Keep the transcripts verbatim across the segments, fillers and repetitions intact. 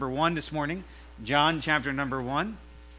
Number one this morning, John chapter number one.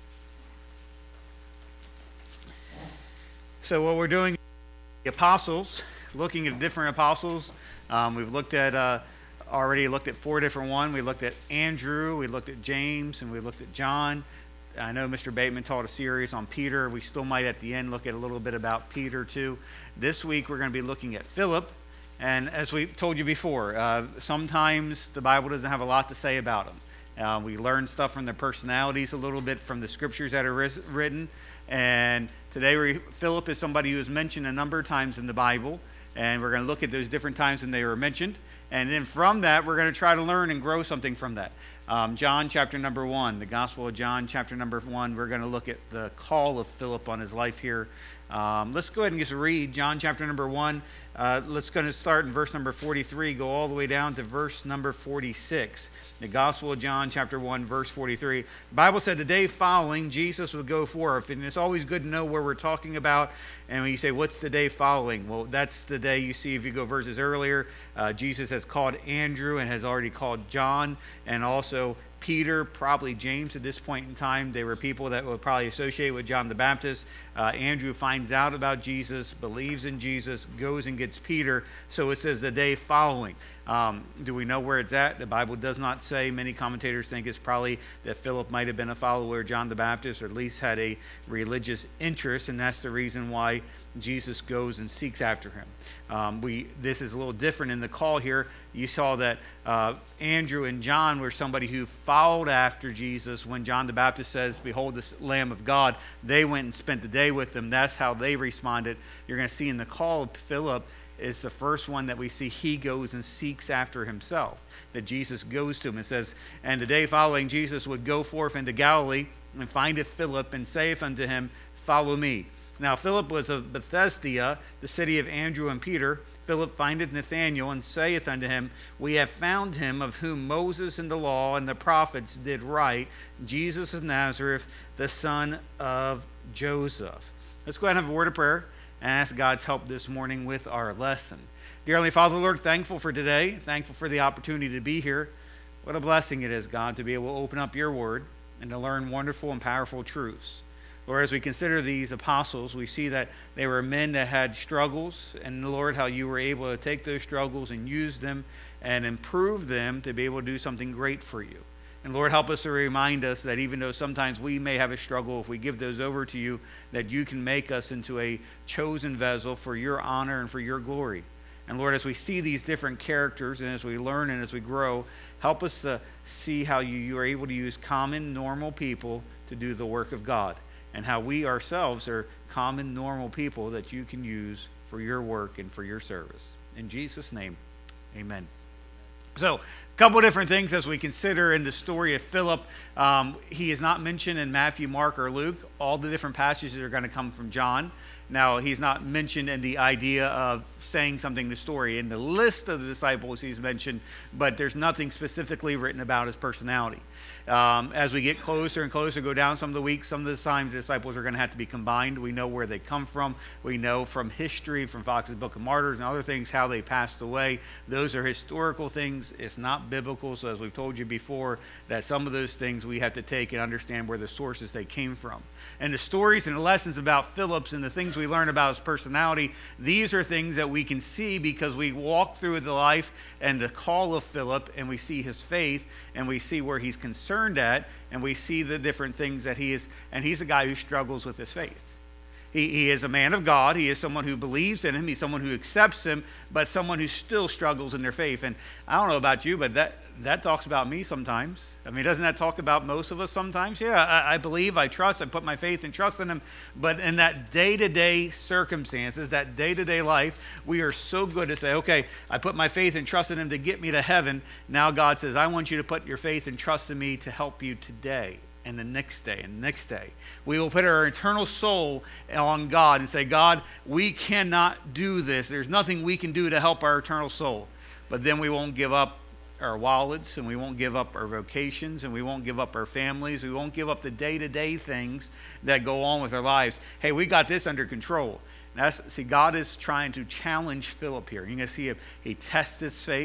So what we're doing, the apostles, looking at different apostles. Um, we've looked at uh, already looked at four different ones. We looked at Andrew, we looked at James, and we looked at John. I know Mister Bateman taught a series on Peter. We still might at the end look at a little bit about Peter too. This week we're going to be looking at Philip. And as we told you before, uh, sometimes the Bible doesn't have a lot to say about them. Uh, we learn stuff from their personalities a little bit from the scriptures that are ris- written. And today we, Philip is somebody who is mentioned a number of times in the Bible. And we're going to look at those different times when they were mentioned. And then from that, we're going to try to learn and grow something from that. Um, John chapter number one, the Gospel of John chapter number one, we're going to look at the call of Philip on his life here. Um, let's go ahead and just read John chapter number one. Uh, let's go to start in verse number forty-three, go all the way down to verse number forty-six. The Gospel of John chapter one, verse forty-three. The Bible said the day following, Jesus would go forth. And it's always good to know where we're talking about. And when you say, what's the day following? Well, that's the day you see if you go verses earlier. Uh, Jesus has called Andrew and has already called John and also Peter, probably James at this point in time. They were people that would probably associate with John the Baptist. Uh, Andrew finds out about Jesus, believes in Jesus, goes and gets Peter. So it says the day following. Um, do we know where it's at? The Bible does not say. Many commentators think it's probably that Philip might have been a follower of John the Baptist or at least had a religious interest, and that's the reason why Jesus goes and seeks after him. Um, we this is a little different in the call here. You saw that uh, Andrew and John were somebody who followed after Jesus. When John the Baptist says, "Behold the Lamb of God," they went and spent the day with him. That's how they responded. You're going to see in the call of Philip is the first one that we see he goes and seeks after himself. That Jesus goes to him and says, "And the day following Jesus would go forth into Galilee and findeth Philip and saith unto him, Follow me. Now Philip was of Bethsaida, the city of Andrew and Peter. Philip findeth Nathanael and saith unto him, We have found him of whom Moses in the law and the prophets did write, Jesus of Nazareth, the son of Joseph." Let's go ahead and have a word of prayer and ask God's help this morning with our lesson. Dear Heavenly Father, Lord, thankful for today, thankful for the opportunity to be here. What a blessing it is, God, to be able to open up your word and to learn wonderful and powerful truths. Lord, as we consider these apostles, we see that they were men that had struggles, and Lord, how you were able to take those struggles and use them and improve them to be able to do something great for you. And Lord, help us to remind us that even though sometimes we may have a struggle, if we give those over to you, that you can make us into a chosen vessel for your honor and for your glory. And Lord, as we see these different characters and as we learn and as we grow, help us to see how you, you are able to use common, normal people to do the work of God. And how we ourselves are common, normal people that you can use for your work and for your service. In Jesus' name, amen. So, a couple of different things as we consider in the story of Philip. Um, he is not mentioned in Matthew, Mark, or Luke. All the different passages are going to come from John. Now, he's not mentioned in the idea of saying something in the story. In the list of the disciples, he's mentioned, but there's nothing specifically written about his personality. Um, as we get closer and closer, go down some of the weeks, some of the times the disciples are going to have to be combined. We know where they come from. We know from history, from Fox's Book of Martyrs and other things, how they passed away. Those are historical things. It's not biblical. So as we've told you before, that some of those things we have to take and understand where the sources they came from. And the stories and the lessons about Philip's and the things we learn about his personality, these are things that we can see because we walk through the life and the call of Philip, and we see his faith, and we see where he's concerned at, and we see the different things that he is, and he's a guy who struggles with his faith. He, he is a man of God. He is someone who believes in him. He's someone who accepts him, but someone who still struggles in their faith. And I don't know about you, but that, that talks about me sometimes. I mean, doesn't that talk about most of us sometimes? Yeah, I, I believe, I trust, I put my faith and trust in him. But in that day-to-day circumstances, that day-to-day life, we are so good to say, okay, I put my faith and trust in him to get me to heaven. Now God says, I want you to put your faith and trust in me to help you today. And the next day, and the next day. We will put our eternal soul on God and say, God, we cannot do this. There's nothing we can do to help our eternal soul. But then we won't give up our wallets, and we won't give up our vocations, and we won't give up our families. We won't give up the day-to-day things that go on with our lives. Hey, we got this under control. That's, see, God is trying to challenge Philip here. You're going to see if he tests his faith.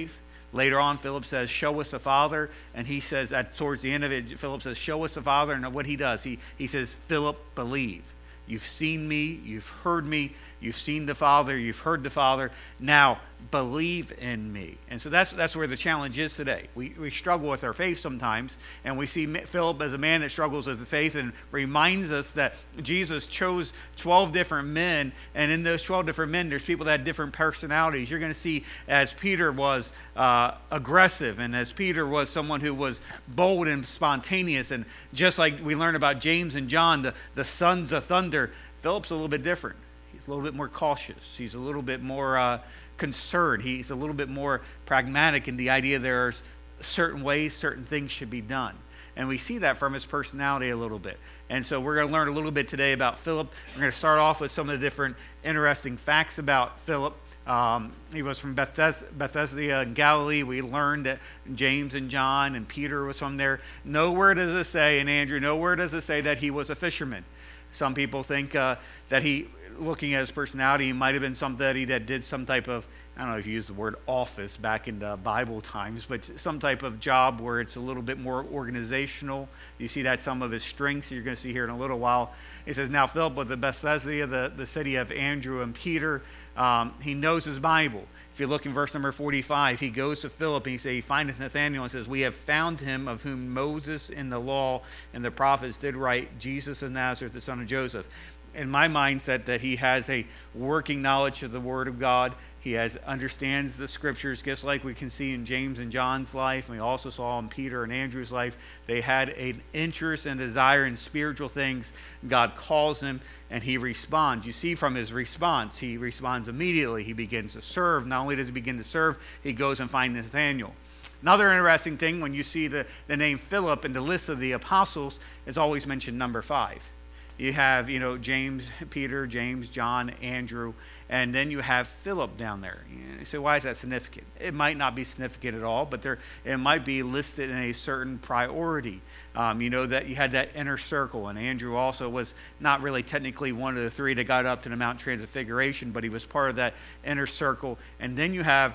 Later on, Philip says, show us the Father. And he says, at towards the end of it, Philip says, show us the Father. And what he does, he, he says, Philip, believe. You've seen me, you've heard me, you've seen the Father, you've heard the Father. Now, believe in me. And so that's that's where the challenge is today. We, we struggle with our faith sometimes, and we see Philip as a man that struggles with the faith and reminds us that Jesus chose twelve different men, and in those twelve different men, there's people that had different personalities. You're going to see as Peter was uh, aggressive, and as Peter was someone who was bold and spontaneous, and just like we learn about James and John, the, the sons of thunder, Philip's a little bit different. He's a little bit more cautious. He's a little bit more uh, concerned. He's a little bit more pragmatic in the idea there's certain ways certain things should be done. And we see that from his personality a little bit. And so we're going to learn a little bit today about Philip. We're going to start off with some of the different interesting facts about Philip. Um, he was from Bethes- Bethesda, Galilee. We learned that James and John and Peter was from there. Nowhere does it say, and Andrew, nowhere does it say that he was a fisherman. Some people think uh, that he, looking at his personality, he might have been somebody that did some type of, I don't know if you use the word office back in the Bible times, but some type of job where it's a little bit more organizational. You see that some of his strengths you're going to see here in a little while. It says, now Philip was the Bethesda, the, the city of Andrew and Peter. Um, he knows his Bible. If you look in verse number forty-five, he goes to Philip and he says, he findeth Nathanael and says, we have found him of whom Moses in the law and the prophets did write, Jesus of Nazareth, the son of Joseph. In my mindset, that he has a working knowledge of the Word of God. He has understands the Scriptures, just like we can see in James and John's life. And we also saw in Peter and Andrew's life. They had an interest and desire in spiritual things. God calls him, and he responds. You see from his response, he responds immediately. He begins to serve. Not only does he begin to serve, he goes and finds Nathanael. Another interesting thing, when you see the, the name Philip in the list of the apostles, it's always mentioned number five. You have, you know, James, Peter, James, John, Andrew, and then you have Philip down there. You say, why is that significant? It might not be significant at all, but there it might be listed in a certain priority. Um, you know that you had that inner circle, and Andrew also was not really technically one of the three that got up to the Mount Transfiguration, but he was part of that inner circle. And then you have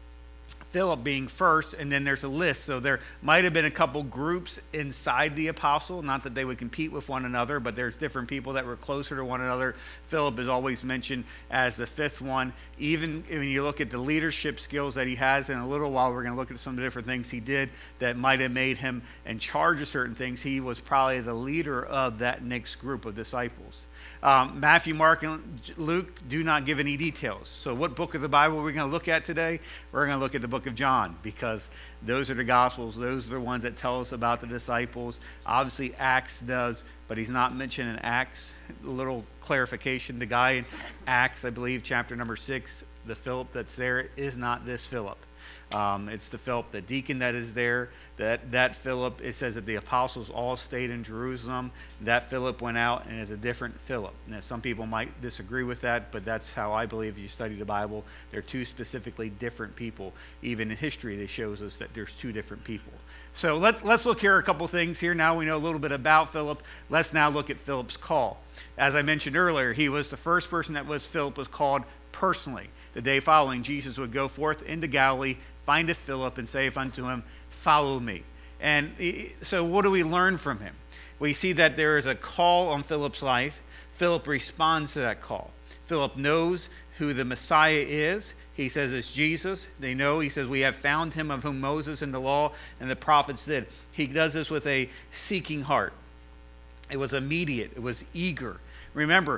Philip being first, and then there's a list. So there might have been a couple groups inside the apostle, not that they would compete with one another, but there's different people that were closer to one another. Philip is always mentioned as the fifth one. Even when you look at the leadership skills that he has, in a little while we're going to look at some of the different things he did that might have made him in charge of certain things. He was probably the leader of that next group of disciples. Um, Matthew, Mark, and Luke do not give any details. So what book of the Bible are we going to look at today? We're going to look at the book of John, because those are the Gospels. Those are the ones that tell us about the disciples. Obviously, Acts does, but he's not mentioned in Acts. A little clarification. The guy in Acts, I believe, chapter number six, the Philip that's there is not this Philip. Um, it's the Philip, the deacon that is there. That that Philip, it says that the apostles all stayed in Jerusalem. That Philip went out and is a different Philip. Now, some people might disagree with that, but that's how I believe if you study the Bible. They're two specifically different people. Even in history, it shows us that there's two different people. So let, let's look here a couple things here. Now we know a little bit about Philip. Let's now look at Philip's call. As I mentioned earlier, he was the first person that was Philip was called personally. The day following, Jesus would go forth into Galilee, findeth Philip, and saith unto him, follow me. And so what do we learn from him? We see that there is a call on Philip's life. Philip responds to that call. Philip knows who the Messiah is. He says it's Jesus. They know. He says we have found him of whom Moses and the law and the prophets did. He does this with a seeking heart. It was immediate. It was eager. Remember,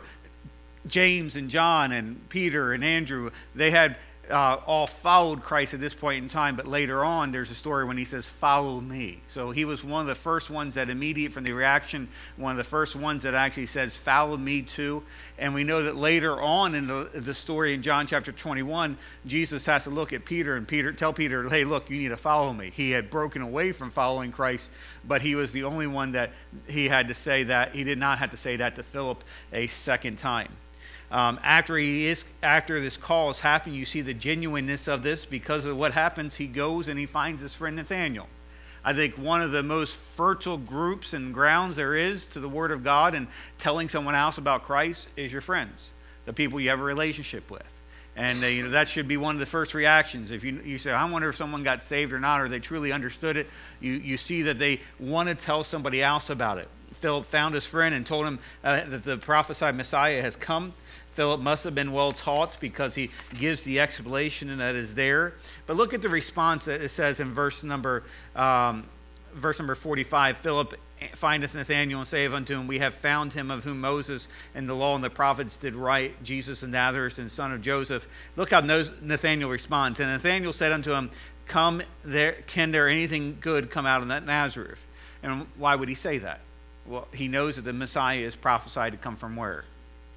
James and John and Peter and Andrew, they had uh, all followed Christ at this point in time, but later on there's a story when he says, follow me. So he was one of the first ones that immediate from the reaction, one of the first ones that actually says, follow me too. And we know that later on in the, the story in John chapter twenty-one, Jesus has to look at Peter and Peter tell Peter, hey, look, you need to follow me. He had broken away from following Christ, but he was the only one that he had to say that. He did not have to say that to Philip a second time. Um, after he is, after this call has happened, you see the genuineness of this. Because of what happens, he goes and he finds his friend Nathanael. I think one of the most fertile groups and grounds there is to the Word of God and telling someone else about Christ is your friends, the people you have a relationship with. And uh, you know, that should be one of the first reactions. If you, you say, I wonder if someone got saved or not, or they truly understood it, you, you see that they want to tell somebody else about it. Philip found his friend and told him uh, that the prophesied Messiah has come. Philip must have been well taught because he gives the explanation that is there. But look at the response that it says in verse number um, verse number forty-five. Philip findeth Nathanael and saith unto him, we have found him of whom Moses and the law and the prophets did write, Jesus of Nazareth, and son of Joseph. Look how Nathanael responds. And Nathanael said unto him, Come there, can there anything good come out of that Nazareth? And why would he say that? Well, he knows that the Messiah is prophesied to come from where?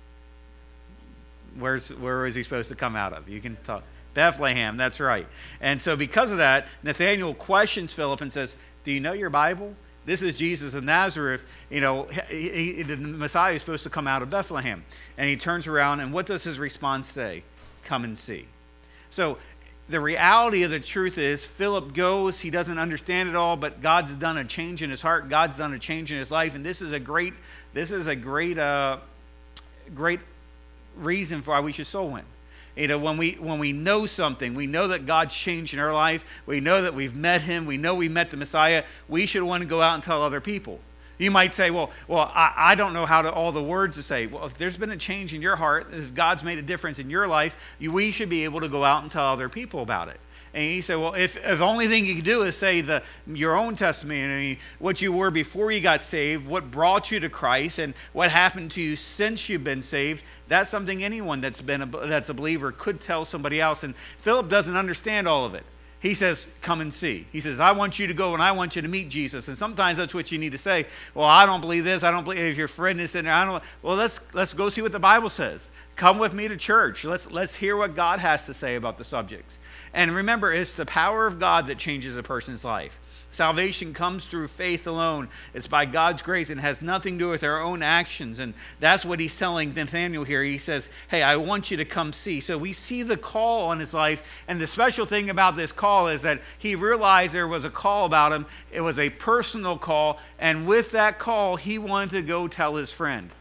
Where's, where is he supposed to come out of? You can talk. Bethlehem, that's right. And so because of that, Nathanael questions Philip and says, do you know your Bible? This is Jesus of Nazareth. You know, he, he, the Messiah is supposed to come out of Bethlehem. And he turns around, and what does his response say? Come and see. So the reality of the truth is, Philip goes, he doesn't understand it all, but God's done a change in his heart. God's done a change in his life. And this is a great, this is a great, uh, great reason for why we should soul win. You know, when we when we know something, we know that God's changed in our life, we know that we've met him, we know we met the Messiah, we should want to go out and tell other people. You might say, well, well, I, I don't know how to all the words to say. Well, if there's been a change in your heart, if God's made a difference in your life, you, we should be able to go out and tell other people about it. And you say, well, if, if the only thing you can do is say the your own testimony, what you were before you got saved, what brought you to Christ, and what happened to you since you've been saved, that's something anyone that's been a, that's a believer could tell somebody else. And Philip doesn't understand all of it. He says, come and see. He says, I want you to go and I want you to meet Jesus. And sometimes that's what you need to say. Well, I don't believe this. I don't believe, if your friend is in there, I don't. Well, let's let's go see what the Bible says. Come with me to church. Let's let's hear what God has to say about the subjects. And remember, it's the power of God that changes a person's life. Salvation comes through faith alone. It's by God's grace and has nothing to do with our own actions. And that's what he's telling Nathanael here. He says, hey, I want you to come see. So we see the call on his life. And the special thing about this call is that he realized there was a call about him. It was a personal call. And with that call, he wanted to go tell his friend.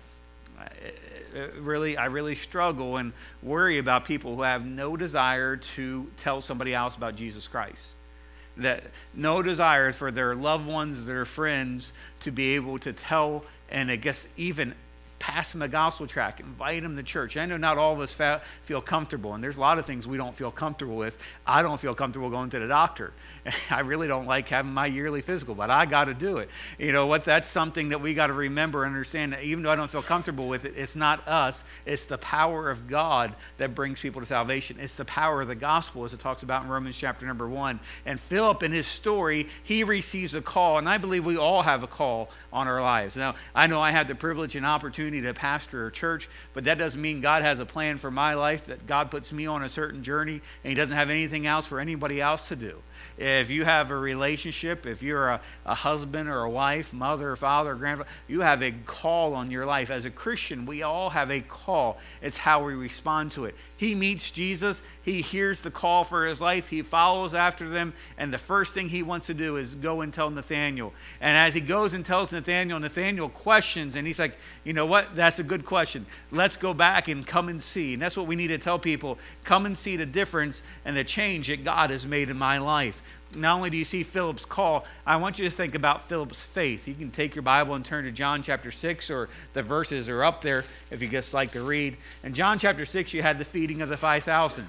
Really, I really struggle and worry about people who have no desire to tell somebody else about Jesus Christ. That no desire for their loved ones, their friends, to be able to tell, and I guess even pass them a gospel tract, invite them to church. I know not all of us fa- feel comfortable, and there's a lot of things we don't feel comfortable with. I don't feel comfortable going to the doctor. I really don't like having my yearly physical, but I got to do it. You know what? That's something that we got to remember and understand, that even though I don't feel comfortable with it, it's not us. It's the power of God that brings people to salvation. It's the power of the gospel, as it talks about in Romans chapter number one. And Philip, in his story, he receives a call, and I believe we all have a call on our lives. Now, I know I have the privilege and opportunity to pastor a church, but that doesn't mean God has a plan for my life, that God puts me on a certain journey and he doesn't have anything else for anybody else to do. If you have a relationship, if you're a, a husband or a wife, mother or father or grandfather, you have a call on your life. As a Christian, we all have a call. It's how we respond to it. He meets Jesus. He hears the call for his life. He follows after them. And the first thing he wants to do is go and tell Nathanael. And as he goes and tells Nathanael, Nathanael questions. And he's like, you know what? That's a good question. Let's go back and come and see. And that's what we need to tell people. Come and see the difference and the change that God has made in my life. Not only do you see Philip's call, I want you to think about Philip's faith. You can take your Bible and turn to John chapter six, or the verses are up there if you just like to read. In John chapter six, you had the feeding of the five thousand.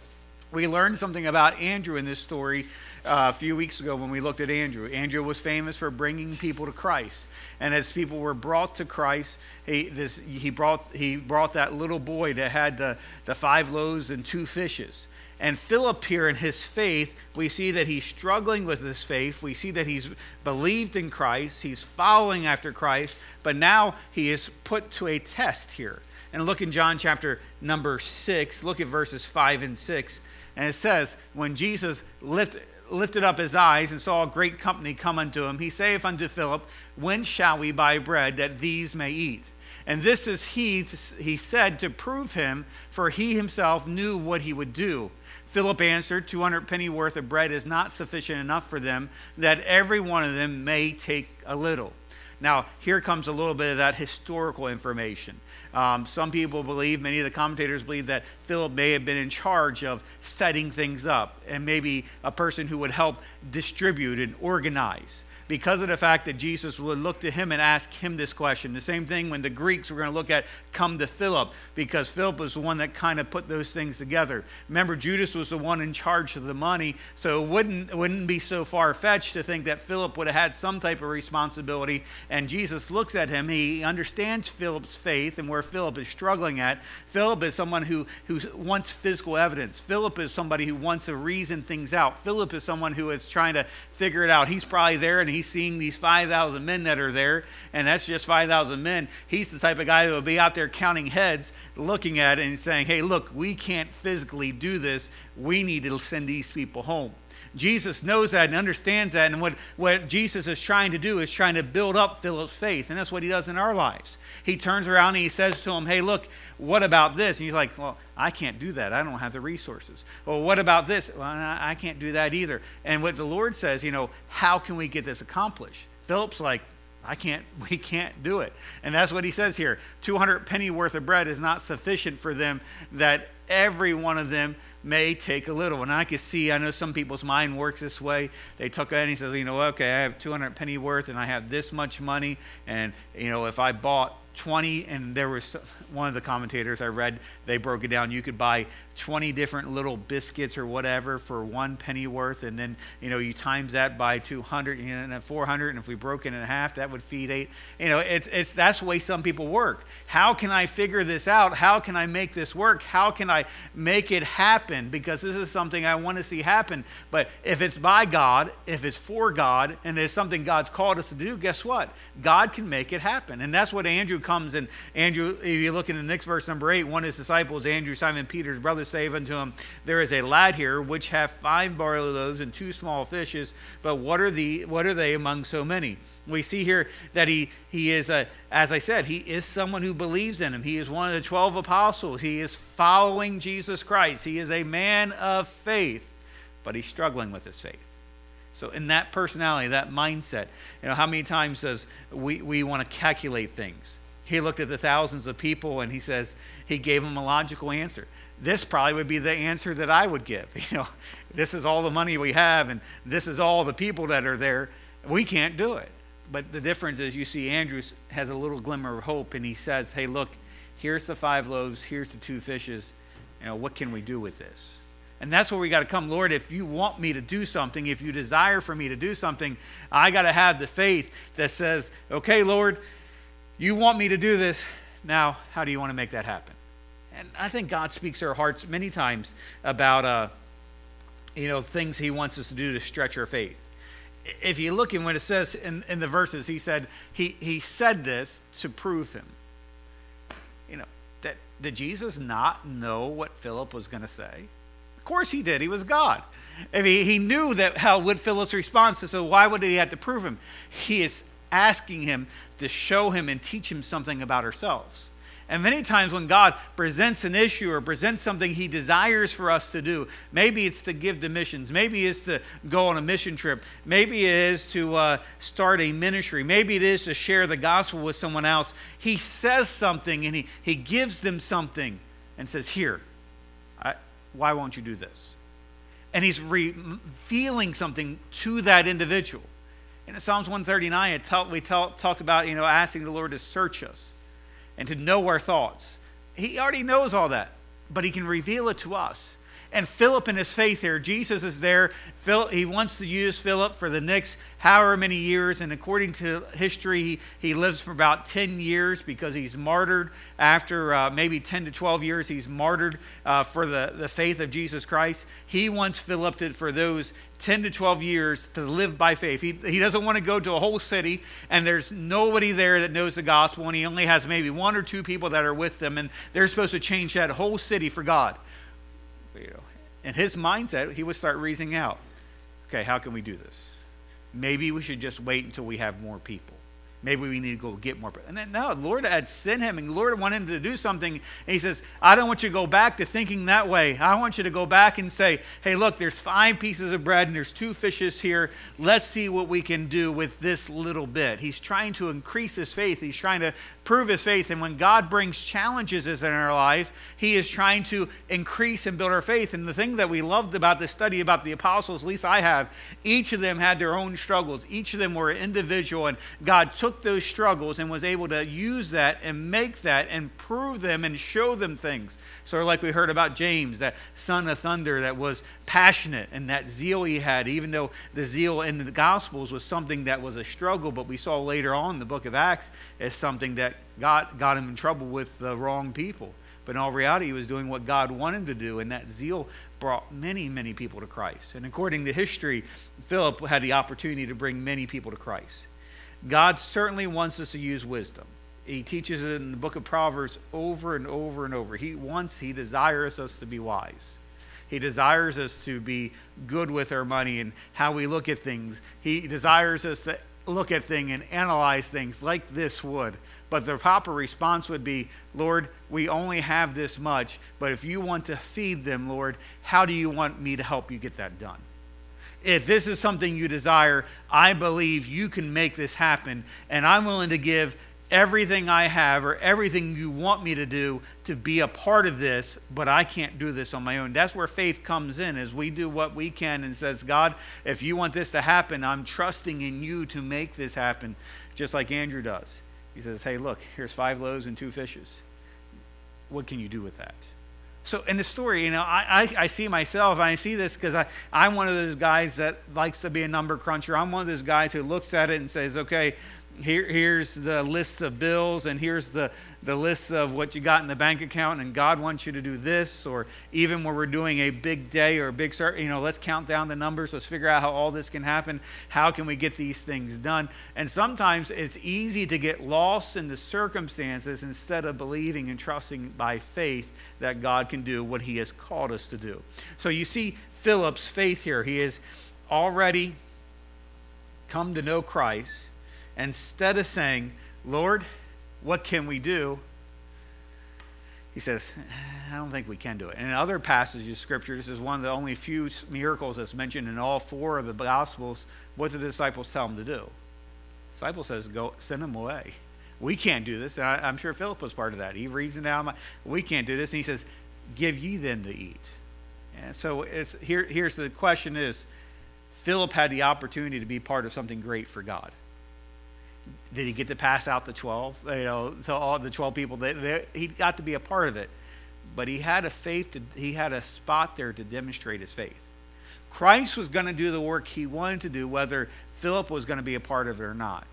We learned something about Andrew in this story uh, a few weeks ago when we looked at Andrew. Andrew was famous for bringing people to Christ. And as people were brought to Christ, he, this, he, brought, he brought that little boy that had the, the five loaves and two fishes. And Philip here in his faith, we see that he's struggling with his faith. We see that he's believed in Christ. He's following after Christ. But now he is put to a test here. And look in John chapter number six. Look at verses five and six. And it says, when Jesus lift, lifted up his eyes and saw a great company come unto him, he saith unto Philip, when shall we buy bread that these may eat? And this is he, he said, to prove him, for he himself knew what he would do. Philip answered, two hundred penny worth of bread is not sufficient enough for them, that every one of them may take a little. Now, here comes a little bit of that historical information. Um, some people believe, many of the commentators believe, that Philip may have been in charge of setting things up and maybe a person who would help distribute and organize, because of the fact that Jesus would look to him and ask him this question. The same thing when the Greeks were going to look at come to Philip, because Philip was the one that kind of put those things together. Remember, Judas was the one in charge of the money, so it wouldn't, it wouldn't be so far-fetched to think that Philip would have had some type of responsibility. And Jesus looks at him. He understands Philip's faith and where Philip is struggling at. Philip is someone who, who wants physical evidence. Philip is somebody who wants to reason things out. Philip is someone who is trying to figure it out. He's probably there and he's seeing these five thousand men that are there, and that's just five thousand men. He's the type of guy that will be out there counting heads, looking at it and saying, hey, look, we can't physically do this. We need to send these people home. Jesus knows that and understands that, and what, what Jesus is trying to do is trying to build up Philip's faith, and that's what he does in our lives. He turns around and he says to him, hey, look, what about this? And he's like, well, I can't do that. I don't have the resources. Well, what about this? Well, I can't do that either. And what the Lord says, you know, how can we get this accomplished? Philip's like, I can't, we can't do it. And that's what he says here. two hundred penny worth of bread is not sufficient for them, that every one of them may take a little. And I can see, I know some people's mind works this way. They took it and he says, you know, okay, I have two hundred penny worth and I have this much money. And, you know, if I bought twenty, and there was one of the commentators I read, they broke it down. You could buy twenty different little biscuits or whatever for one penny worth, and then, you know, you times that by two hundred, you know, and four hundred, and if we broke it in half, that would feed eight. You know, it's it's that's the way some people work. How can I figure this out? How can I make this work? How can I make it happen? Because this is something I want to see happen. But if it's by God, if it's for God, and it's something God's called us to do, guess what? God can make it happen. And that's what Andrew comes, and Andrew, if you look in the next verse, number eight, one of his disciples, Andrew, Simon Peter's brother, say unto him, there is a lad here which hath five barley loaves and two small fishes, but what are the what are they among so many? We see here that he he is a, as I said, he is someone who believes in him. He is one of the twelve apostles. He is following Jesus Christ. He is a man of faith, but he's struggling with his faith. So in that personality, that mindset, you know, how many times does we, we want to calculate things? He looked at the thousands of people and he says, he gave them a logical answer. This probably would be the answer that I would give. You know, this is all the money we have and this is all the people that are there. We can't do it. But the difference is, you see Andrew has a little glimmer of hope, and he says, hey, look, here's the five loaves, here's the two fishes. You know, what can we do with this? And that's where we got to come. Lord, if you want me to do something, if you desire for me to do something, I got to have the faith that says, okay, Lord, you want me to do this. Now, how do you want to make that happen? And I think God speaks to our hearts many times about, uh, you know, things he wants us to do to stretch our faith. If you look in when it says in, in the verses, he said, he, he said this to prove him. You know, that did Jesus not know what Philip was going to say? Of course he did. He was God. I mean, he knew that how would Philip's response, so why would he have to prove him? He is asking him to show him and teach him something about ourselves. And many times when God presents an issue or presents something he desires for us to do, maybe it's to give to missions, maybe it's to go on a mission trip, maybe it is to uh, start a ministry, maybe it is to share the gospel with someone else. He says something and he, he gives them something and says, here, I, why won't you do this? And he's revealing something to that individual. And in Psalms one thirty-nine, it talk, we talk, talked about, you know, asking the Lord to search us and to know our thoughts. He already knows all that, but he can reveal it to us. And Philip in his faith here, Jesus is there. Phil, he wants to use Philip for the next however many years. And according to history, he, he lives for about ten years because he's martyred. After uh, maybe ten to twelve years, he's martyred uh, for the, the faith of Jesus Christ. He wants Philip to, for those ten to twelve years to live by faith. He, he doesn't want to go to a whole city and there's nobody there that knows the gospel, and he only has maybe one or two people that are with them, and they're supposed to change that whole city for God. You know, in his mindset, he would start reasoning out, okay, how can we do this? Maybe we should just wait until we have more people. Maybe we need to go get more. And then, no, the Lord had sent him, and the Lord wanted him to do something. And he says, I don't want you to go back to thinking that way. I want you to go back and say, hey, look, there's five pieces of bread, and there's two fishes here. Let's see what we can do with this little bit. He's trying to increase his faith. He's trying to prove his faith. And when God brings challenges in our life, he is trying to increase and build our faith. And the thing that we loved about this study about the apostles, at least I have, each of them had their own struggles. Each of them were individual, and God took those struggles and was able to use that and make that and prove them and show them things. So like we heard about James, that son of thunder that was passionate, and that zeal he had, even though the zeal in the Gospels was something that was a struggle, but we saw later on in the book of Acts as something that got, got him in trouble with the wrong people. But in all reality, he was doing what God wanted him to do, and that zeal brought many, many people to Christ. And according to history, Philip had the opportunity to bring many people to Christ. God certainly wants us to use wisdom. He teaches it in the book of Proverbs over and over and over. He wants, he desires us to be wise. He desires us to be good with our money and how we look at things. He desires us to look at things and analyze things like this would. But the proper response would be, Lord, we only have this much, but if you want to feed them, Lord, how do you want me to help you get that done? If this is something you desire, I believe you can make this happen, and I'm willing to give everything I have or everything you want me to do to be a part of this, but I can't do this on my own. That's where faith comes in, as we do what we can and says, God, if you want this to happen, I'm trusting in you to make this happen, just like Andrew does. He says, hey, look, here's five loaves and two fishes. What can you do with that? So in the story, you know, I, I, I see myself, I see this because I, I'm one of those guys that likes to be a number cruncher. I'm one of those guys who looks at it and says, okay, here, here's the list of bills, and here's the, the list of what you got in the bank account, and God wants you to do this. Or even when we're doing a big day or a big start, you know, let's count down the numbers. Let's figure out how all this can happen. How can we get these things done? And sometimes it's easy to get lost in the circumstances instead of believing and trusting by faith that God can do what he has called us to do. So you see Philip's faith here. He has already come to know Christ. Instead of saying, Lord, what can we do? He says, I don't think we can do it. And in other passages of Scripture, this is one of the only few miracles that's mentioned in all four of the Gospels. What did the disciples tell him to do? The disciple says, go, send them away. We can't do this. And I, I'm sure Philip was part of that. He reasoned out, we can't do this. And he says, give ye then to eat. And so it's, here, here's the question is, Philip had the opportunity to be part of something great for God. Did he get to pass out the twelve? You know, to all the twelve people. They, they, he got to be a part of it, but he had a faith. To, he had a spot there to demonstrate his faith. Christ was going to do the work he wanted to do, whether Philip was going to be a part of it or not.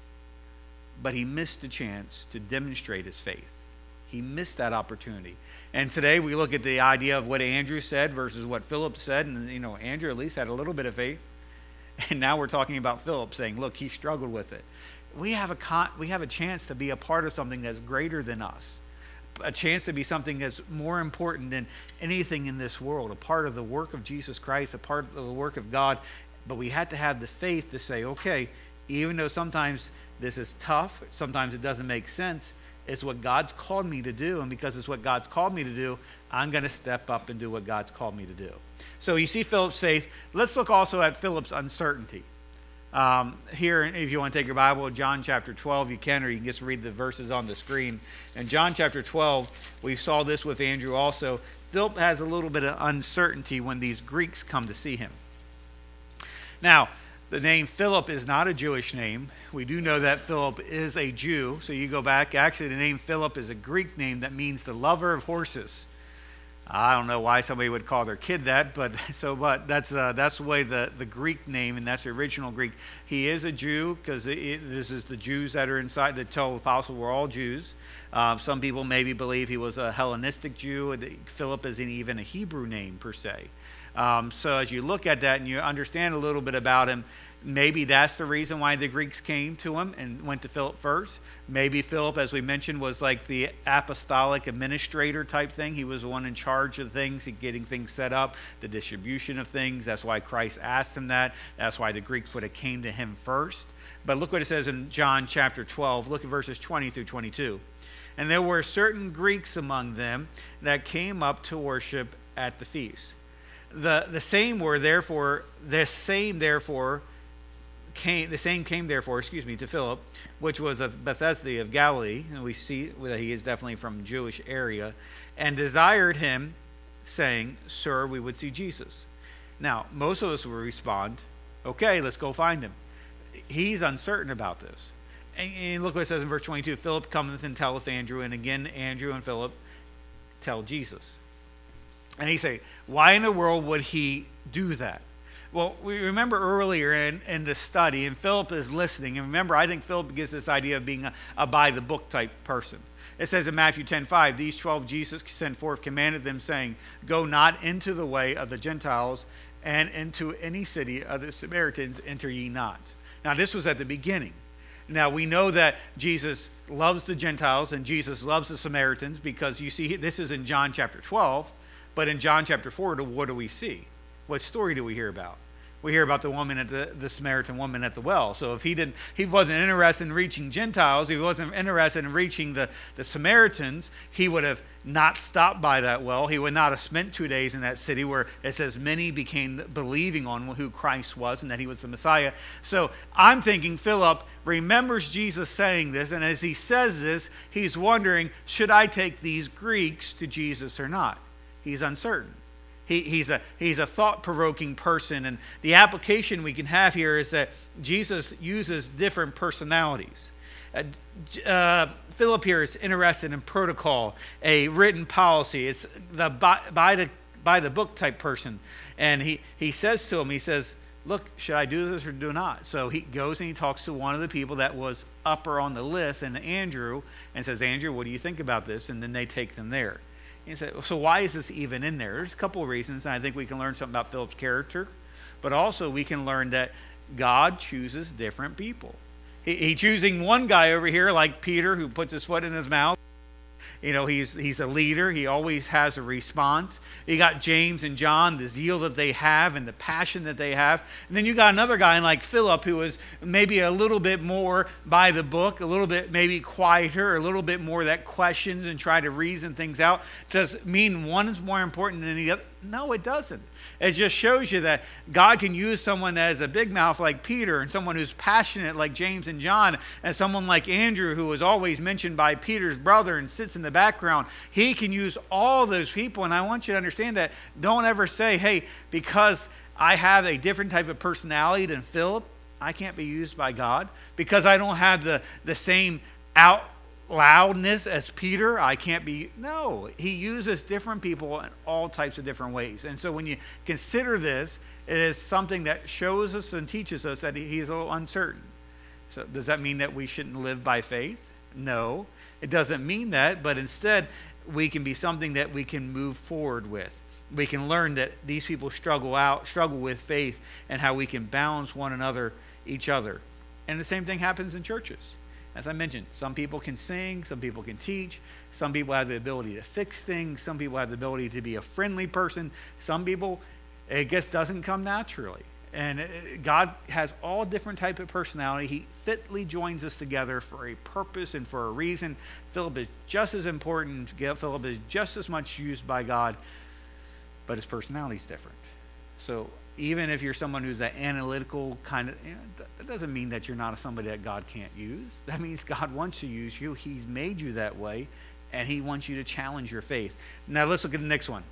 But he missed the chance to demonstrate his faith. He missed that opportunity. And today we look at the idea of what Andrew said versus what Philip said, and you know, Andrew at least had a little bit of faith. And now we're talking about Philip saying, look, he struggled with it. We have a con- we have a chance to be a part of something that's greater than us. A chance to be something that's more important than anything in this world. A part of the work of Jesus Christ, a part of the work of God. But we had to have the faith to say, okay, even though sometimes this is tough, sometimes it doesn't make sense, it's what God's called me to do. And because it's what God's called me to do, I'm going to step up and do what God's called me to do. So you see Philip's faith. Let's look also at Philip's uncertainty. Um, here, if you want to take your Bible, John chapter twelve, you can, or you can just read the verses on the screen. In John chapter twelve, we saw this with Andrew also. Philip has a little bit of uncertainty when these Greeks come to see him. Now, the name Philip is not a Jewish name. We do know that Philip is a Jew. So you go back, actually the name Philip is a Greek name that means the lover of horses. I don't know why somebody would call their kid that, but so but that's uh, that's the way the, the Greek name, and that's the original Greek. He is a Jew because this is the Jews that are inside. The twelve apostles were all Jews. Uh, some people maybe believe he was a Hellenistic Jew. Philip isn't even a Hebrew name per se. Um, so as you look at that and you understand a little bit about him, Maybe that's the reason why the Greeks came to him and went to Philip first. Maybe Philip, as we mentioned, was like the apostolic administrator type thing. He was the one in charge of things, getting things set up, the distribution of things. That's why Christ asked him that. That's why the Greeks would have came to him first. But look what it says in John chapter twelve. Look at verses twenty through twenty-two. And there were certain Greeks among them that came up to worship at the feast. The the same were therefore, the same therefore came, the same came therefore, excuse me, to Philip, which was of Bethsaida of Galilee, and we see that he is definitely from Jewish area, and desired him, saying, Sir, we would see Jesus. Now, most of us will respond, okay, let's go find him. He's uncertain about this. And, and look what it says in verse twenty-two, Philip cometh and telleth Andrew, and again Andrew and Philip tell Jesus. And he say, why in the world would he do that? Well, we remember earlier in, in the study, and Philip is listening. And remember, I think Philip gets this idea of being a, a by-the-book type person. It says in Matthew ten five, these twelve Jesus sent forth, commanded them, saying, go not into the way of the Gentiles, and into any city of the Samaritans enter ye not. Now, this was at the beginning. Now, we know that Jesus loves the Gentiles, and Jesus loves the Samaritans, because you see, this is in John chapter twelve. But in John chapter four, what do we see? What story do we hear about? We hear about the woman at the, the Samaritan woman at the well. So if he didn't, he wasn't interested in reaching Gentiles, he wasn't interested in reaching the, the Samaritans, he would have not stopped by that well. He would not have spent two days in that city where it says many became believing on who Christ was and that he was the Messiah. So I'm thinking Philip remembers Jesus saying this, and as he says this, he's wondering, should I take these Greeks to Jesus or not? He's uncertain. He, he's a he's a thought-provoking person, and the application we can have here is that Jesus uses different personalities. Uh, uh, Philip here is interested in protocol, a written policy. It's the by, by the by the book type person, and he he says to him, he says, "Look, should I do this or do not?" So he goes and he talks to one of the people that was upper on the list, and Andrew, and says, "Andrew, what do you think about this?" And then they take them there. He said, so why is this even in there? There's a couple of reasons, and I think we can learn something about Philip's character, but also we can learn that God chooses different people. He, he choosing one guy over here like Peter, who puts his foot in his mouth. You know, he's he's a leader. He always has a response. You got James and John, the zeal that they have and the passion that they have. And then you got another guy like Philip, who is maybe a little bit more by the book, a little bit maybe quieter, a little bit more that questions and try to reason things out. Does it mean one is more important than the other? No, it doesn't. It just shows you that God can use someone that has a big mouth like Peter, and someone who's passionate like James and John, and someone like Andrew, who is always mentioned by Peter's brother and sits in the background. He can use all those people, and I want you to understand that. Don't ever say, hey, because I have a different type of personality than Philip, I can't be used by God. Because I don't have the, the same out loudness as Peter, I can't be. No, he uses different people in all types of different ways. And so when you consider this, it is something that shows us and teaches us that he is a little uncertain. So does that mean that we shouldn't live by faith? No, it doesn't mean that, but instead we can be something that we can move forward with. We can learn that these people struggle out, struggle with faith, and how we can balance one another, each other. And the same thing happens in churches. As I mentioned, some people can sing, some people can teach, some people have the ability to fix things, some people have the ability to be a friendly person, some people, it just doesn't come naturally. And it, God has all different type of personality. He fitly joins us together for a purpose and for a reason. Philip is just as important. Philip is just as much used by God, but his personality is different. So even if you're someone who's an analytical kind of, you know, that doesn't mean that you're not somebody that God can't use. That means God wants to use you. He's made you that way, and he wants you to challenge your faith. Now let's look at the next one.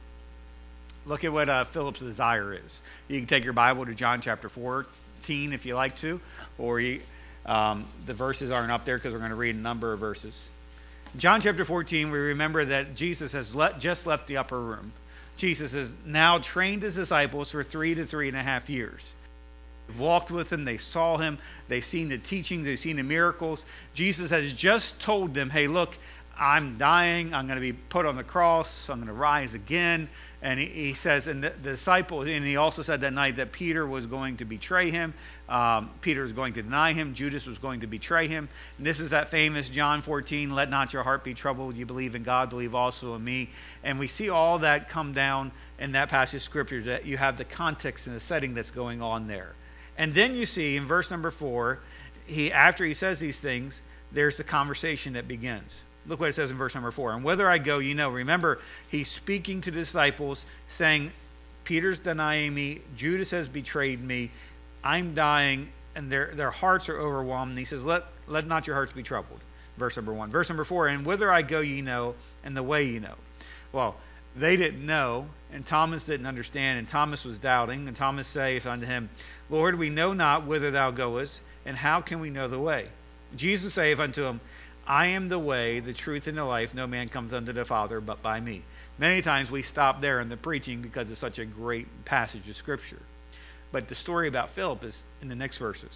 Look at what uh, Philip's desire is. You can take your Bible to John chapter fourteen if you like to, or you, um, the verses aren't up there because we're going to read a number of verses. John chapter fourteen, we remember that Jesus has let, just left the upper room. Jesus has now trained his disciples for three to three and a half years. They've walked with him. They saw him. They've seen the teachings. They've seen the miracles. Jesus has just told them, hey, look, I'm dying. I'm going to be put on the cross. I'm going to rise again. And he, he says, and the, the disciples, and he also said that night that Peter was going to betray him. Um, Peter was going to deny him. Judas was going to betray him. And this is that famous John fourteen, let not your heart be troubled. You believe in God, believe also in me. And we see all that come down in that passage of scripture, that you have the context and the setting that's going on there. And then you see in verse number four, he after he says these things, there's the conversation that begins. Look what it says in verse number four. And whither I go, you know. Remember, he's speaking to the disciples, saying, Peter's denying me. Judas has betrayed me. I'm dying. And their, their hearts are overwhelmed. And he says, let, let not your hearts be troubled. Verse number one. Verse number four. And whither I go, ye know, and the way ye know. Well, they didn't know, and Thomas didn't understand, and Thomas was doubting. And Thomas saith unto him, Lord, we know not whither thou goest, and how can we know the way? Jesus saith unto him, I am the way, the truth, and the life. No man comes unto the Father but by me. Many times we stop there in the preaching because it's such a great passage of Scripture. But the story about Philip is in the next verses.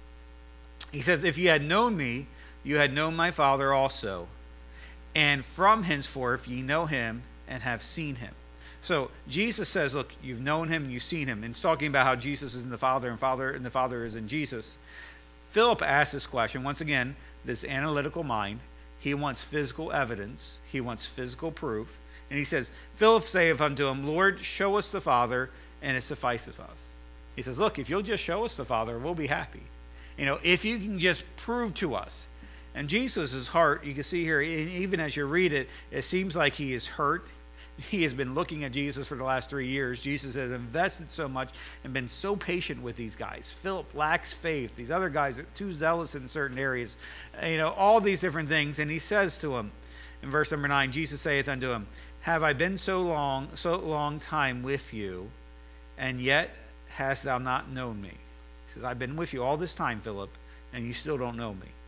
He says, if ye had known me, you had known my Father also. And from henceforth ye know him and have seen him. So Jesus says, look, you've known him and you've seen him. And it's talking about how Jesus is in the Father and Father and the Father is in Jesus. Philip asks this question. Once again, this analytical mind, he wants physical evidence. He wants physical proof. And he says, Philip saith unto him, Lord, show us the Father, and it sufficeth us. He says, look, if you'll just show us the Father, we'll be happy. You know, if you can just prove to us. And Jesus' heart, you can see here, even as you read it, it seems like he is hurt. He has been looking at Jesus for the last three years. Jesus has invested so much and been so patient with these guys. Philip lacks faith. These other guys are too zealous in certain areas. You know, all these different things. And he says to him, in verse number nine, Jesus saith unto him, have I been so long, so long time with you, and yet hast thou not known me? He says, I've been with you all this time, Philip, and you still don't know me.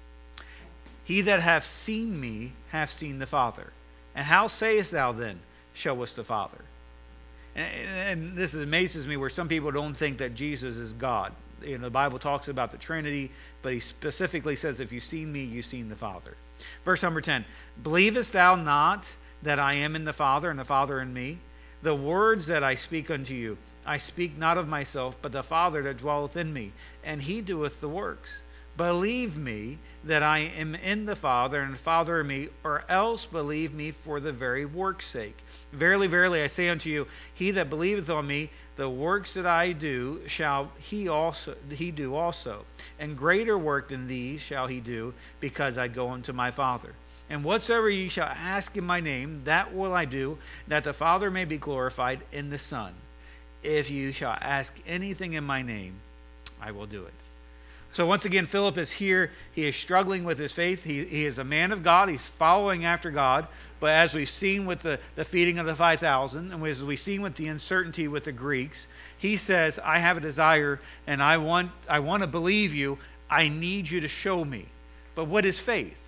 He that hath seen me hath seen the Father. And how sayest thou then, show us the Father? And, and this amazes me where some people don't think that Jesus is God. You know, the Bible talks about the Trinity, but he specifically says, if you've seen me, you've seen the Father. Verse number ten, believest thou not that I am in the Father and the Father in me? The words that I speak unto you, I speak not of myself, but the Father that dwelleth in me, and he doeth the works. Believe me that I am in the Father and the Father in me, or else believe me for the very work's sake. Verily, verily, I say unto you, he that believeth on me, the works that I do shall he also he do also, and greater work than these shall he do, because I go unto my Father. And whatsoever ye shall ask in my name, that will I do, that the Father may be glorified in the Son. If you shall ask anything in my name, I will do it. So once again, Philip is here. He is struggling with his faith. He, he is a man of God. He's following after God. But as we've seen with the, the feeding of the five thousand, and as we've seen with the uncertainty with the Greeks, he says, I have a desire, and I want, I want to believe you. I need you to show me. But what is faith?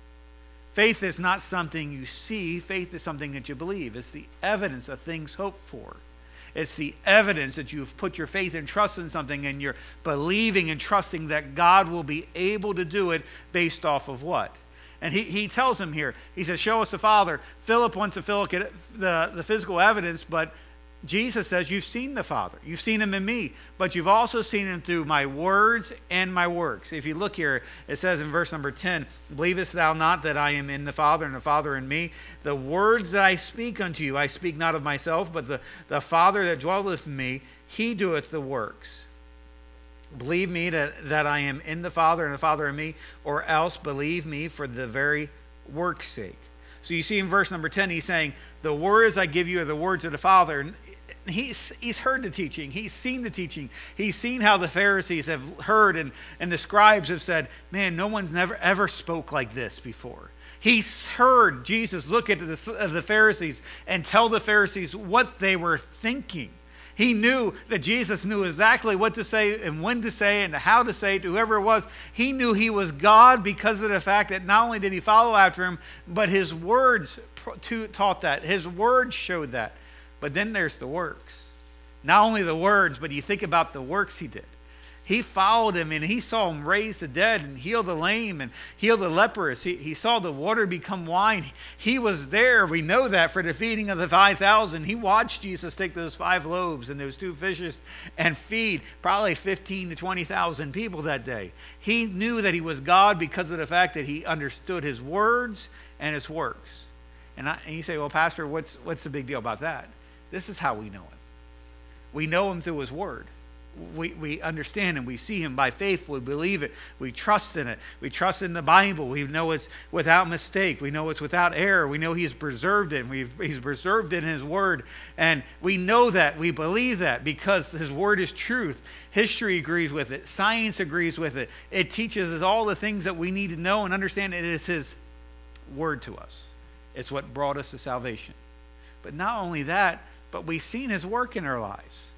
Faith is not something you see. Faith is something that you believe. It's the evidence of things hoped for. It's the evidence that you've put your faith and trust in something, and you're believing and trusting that God will be able to do it based off of what? And he, he tells him here, he says, show us the Father. Philip wants to look at the, the physical evidence, but Jesus says, you've seen the Father. You've seen him in me, but you've also seen him through my words and my works. If you look here, it says in verse number ten, believest thou not that I am in the Father and the Father in me? The words that I speak unto you, I speak not of myself, but the, the Father that dwelleth in me, he doeth the works. Believe me that, that I am in the Father and the Father in me, or else believe me for the very work's sake. So you see in verse number ten, he's saying, the words I give you are the words of the Father. And he's, he's heard the teaching. He's seen the teaching. He's seen how the Pharisees have heard, and, and the scribes have said, man, no one's never ever spoke like this before. He's heard Jesus look at the, uh, the Pharisees and tell the Pharisees what they were thinking. He knew that Jesus knew exactly what to say and when to say and how to say it to whoever it was. He knew he was God because of the fact that not only did he follow after him, but his words taught that. His words showed that. But then there's the works. Not only the words, but you think about the works he did. He followed him, and he saw him raise the dead and heal the lame and heal the leprous. He, he saw the water become wine. He was there. We know that for the feeding of the five thousand. He watched Jesus take those five loaves and those two fishes and feed probably fifteen to twenty thousand people that day. He knew that he was God because of the fact that he understood his words and his works. And, I, and you say, well, Pastor, what's, what's the big deal about that? This is how we know him. We know him through his word. We, we understand him. We see him by faith. We believe it. We trust in it. We trust in the Bible. We know it's without mistake. We know it's without error. We know he's preserved it. We've, he's preserved it in his word. And we know that. We believe that because his word is truth. History agrees with it. Science agrees with it. It teaches us all the things that we need to know and understand. It is his word to us. It's what brought us to salvation. But not only that, but we've seen his work in our lives.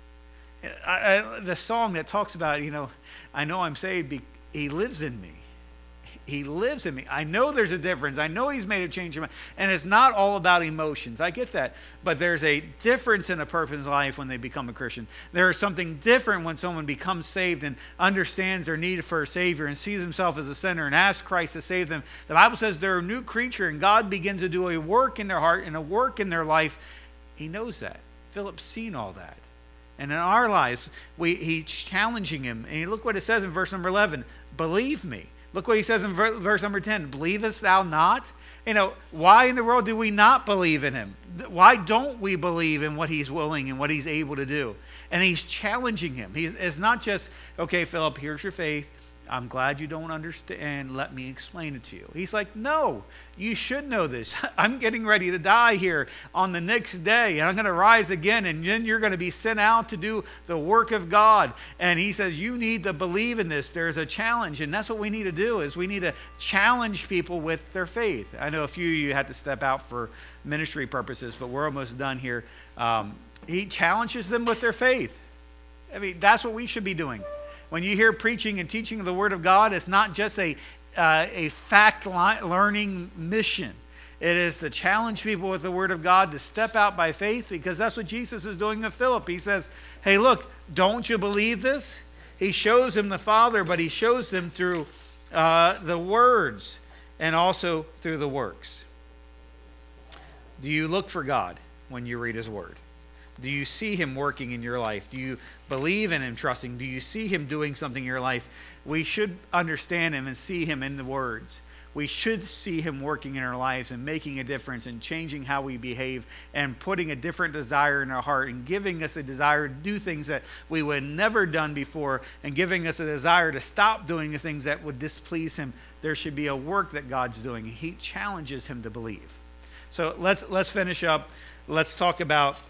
I, I, the song that talks about, you know, I know I'm saved, be, he lives in me. He lives in me. I know there's a difference. I know he's made a change in my, and it's not all about emotions. I get that. But there's a difference in a person's life when they become a Christian. There is something different when someone becomes saved and understands their need for a Savior and sees himself as a sinner and asks Christ to save them. The Bible says they're a new creature, and God begins to do a work in their heart and a work in their life. He knows that. Philip's seen all that. And in our lives, we, he's challenging him. And look what it says in verse number eleven. Believe me. Look what he says in verse number ten. Believest thou not? You know, why in the world do we not believe in him? Why don't we believe in what he's willing and what he's able to do? And he's challenging him. He's, it's not just, okay, Philip, here's your faith. I'm glad you don't understand. Let me explain it to you. He's like, no, you should know this. I'm getting ready to die here on the next day, and I'm going to rise again, and then you're going to be sent out to do the work of God. And he says, you need to believe in this. There's a challenge, and that's what we need to do, is we need to challenge people with their faith. I know a few of you had to step out for ministry purposes, but we're almost done here. Um, he challenges them with their faith. I mean, that's what we should be doing. When you hear preaching and teaching of the Word of God, it's not just a, uh, a fact-learning mission. It is to challenge people with the Word of God to step out by faith, because that's what Jesus is doing with Philip. He says, hey, look, don't you believe this? He shows him the Father, but he shows them through uh, the words and also through the works. Do you look for God when you read his Word? Do you see him working in your life? Do you believe in him trusting? Do you see him doing something in your life? We should understand him and see him in the words. We should see him working in our lives and making a difference and changing how we behave and putting a different desire in our heart and giving us a desire to do things that we would never done before and giving us a desire to stop doing the things that would displease him. There should be a work that God's doing. He challenges him to believe. So let's let's finish up. Let's talk about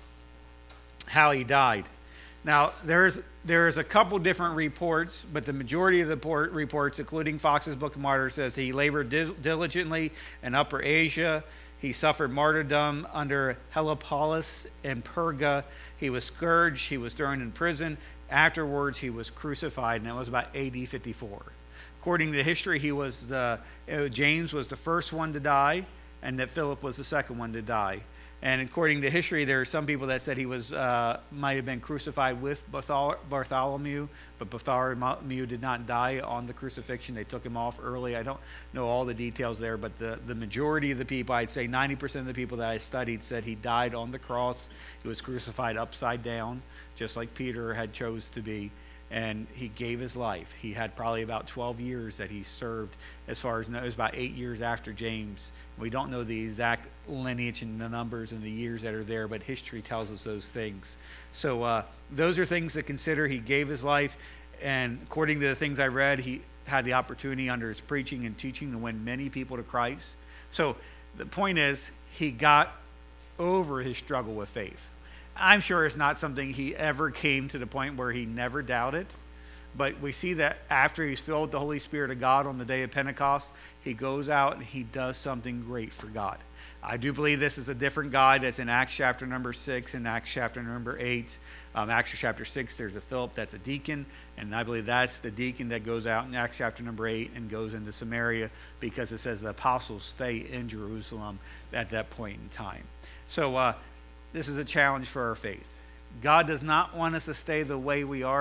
how he died. Now, there's there's a couple different reports, but the majority of the port, reports, including Fox's Book of Martyrs, says he labored di- diligently in Upper Asia. He suffered martyrdom under Heliopolis and Perga. He was scourged. He was thrown in prison. Afterwards, he was crucified, and it was about A D fifty-four. According to history, he was the uh, James was the first one to die, and that Philip was the second one to die. And according to history, there are some people that said he was uh, might have been crucified with Bartholomew, but Bartholomew did not die on the crucifixion. They took him off early. I don't know all the details there, but the, the majority of the people, I'd say ninety percent of the people that I studied, said he died on the cross. He was crucified upside down, just like Peter had chose to be, and he gave his life. He had probably about twelve years that he served, as far as it was about eight years after James. We don't know the exact lineage and the numbers and the years that are there, but history tells us those things. So uh, those are things to consider. He gave his life, and according to the things I read, he had the opportunity under his preaching and teaching to win many people to Christ. So the point is, he got over his struggle with faith. I'm sure it's not something he ever came to the point where he never doubted. But we see that after he's filled with the Holy Spirit of God on the day of Pentecost, he goes out and he does something great for God. I do believe this is a different guy that's in Acts chapter number six and Acts chapter number eight. Um, Acts chapter six, there's a Philip that's a deacon, and I believe that's the deacon that goes out in Acts chapter number eight and goes into Samaria, because it says the apostles stay in Jerusalem at that point in time. So uh, this is a challenge for our faith. God does not want us to stay the way we are.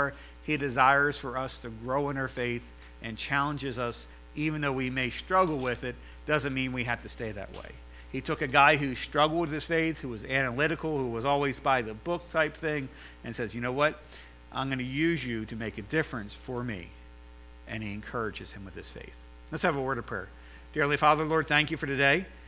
He desires for us to grow in our faith and challenges us, even though we may struggle with it, doesn't mean we have to stay that way. He took a guy who struggled with his faith, who was analytical, who was always by the book type thing, and says, you know what? I'm going to use you to make a difference for me. And he encourages him with his faith. Let's have a word of prayer. Dear Heavenly Father, Lord, thank you for today.